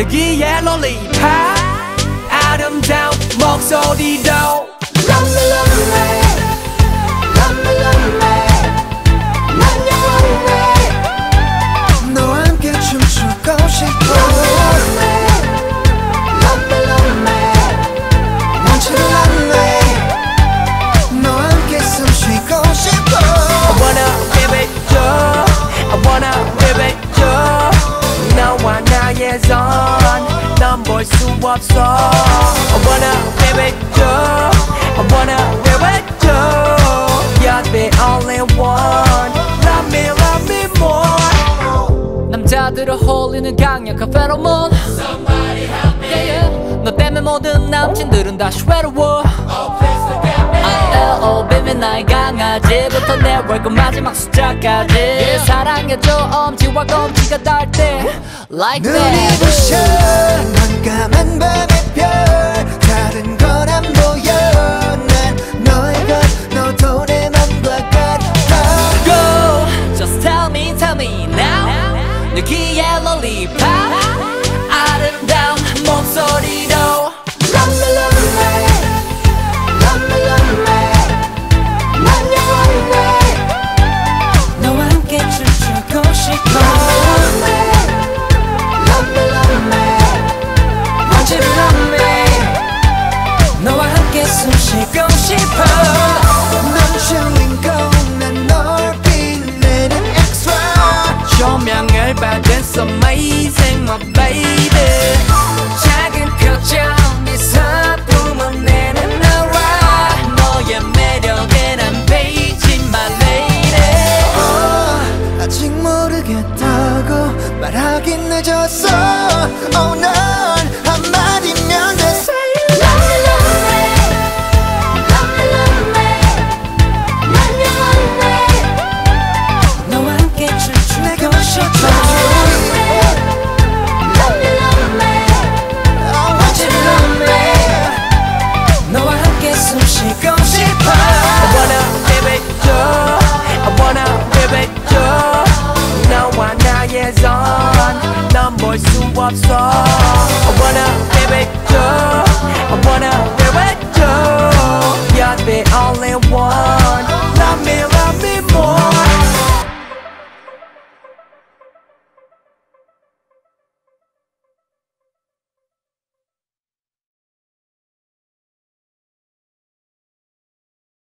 여기에 롤리팝 아름다운 목소리로 Love me, love me, love me, love me. 난 영원해 너와 함께 춤추고 싶어. Love me, love me, love me. 멈추지 않네 너와 함께 숨 쉬고 싶어. I wanna give it you I wanna give it you 너와 나의 손 볼 수 없어 I wanna give it you I wanna give it you You're the only one Love me more 남자들을 홀리는 강력한 페로몬 Somebody help me yeah, yeah. 너 때문에 모든 남친들은 다시 외로워 Oh baby 나의 강아지부터 내 월급 마지막 숫자까지 사랑해줘 엄지와 검지가 닿을 때 Like that 눈이 부셔 난감한 밤의 별 다른 건 안 보여 난 너의 것 너도 내 맘과 같아. Go just tell me now 여기에 롤리팝 아름다운 목소리로 Love me, love me, love me, love me. 난 영원해 너와 함께 춤추고 싶어. Love me, love me, love me. 멈추지 않네 너와 함께 숨 쉬고 싶어. 넌 주인공 난 널 빛내는 extra. 조명을 받은 so amazing my baby 작은 표정 네 사품은 내는 나와 너의 매력에 난 베이지 my lady 아직 모르겠다고 말하긴 늦었어. Oh 넌 한마디면 돼. Say love me, love me, love me, love me. 난 영원해 너와 함께 춤추고 싶어. Love me, love me, I want you to love me. 너와 함께 숨 쉬고 싶어. I wanna give it you I wanna give it you 너와 나의 손 볼 수 없어 I wanna give it you I wanna give it you You're the only one